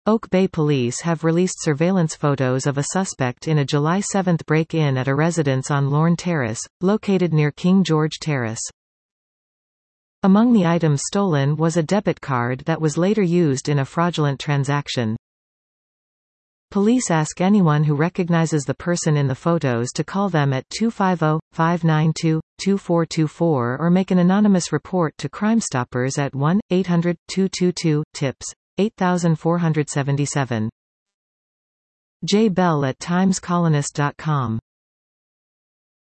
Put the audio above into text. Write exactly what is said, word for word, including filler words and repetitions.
Oak Bay police have released surveillance photos of a suspect in a July seventh break-in at a residence on Lorne Terrace, located near King George Terrace. Among the items stolen was a debit card that was later used in a fraudulent transaction. Police ask anyone who recognizes the person in the photos to call them at two five zero, five nine two, two four two four or make an anonymous report to Crime Stoppers at one eight hundred, two two two, TIPS, eight four seven seven. J. Bell at times colonist dot com